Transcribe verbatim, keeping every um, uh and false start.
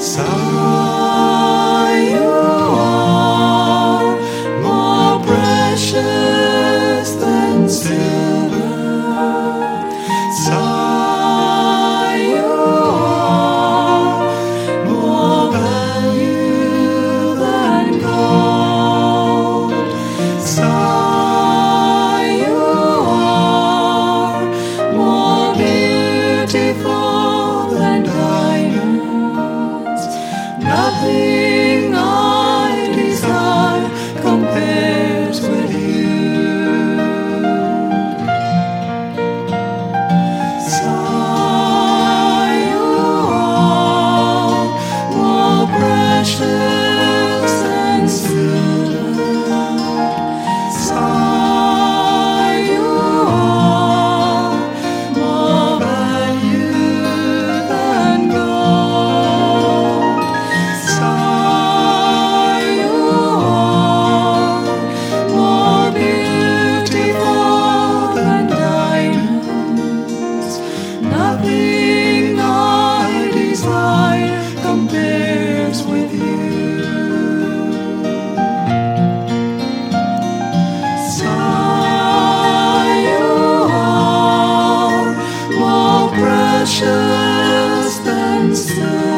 Sigh, you are more precious than silver. Sigh, you are more value than gold. Sigh, you are more beautiful than diamonds. Nothing I desire compares with you. Sigh, you are more precious than silver. Sigh, you are more value than gold. Sigh, you are more beautiful than diamonds. Nothing I desire compares with you. Sigh, you are more precious than silver.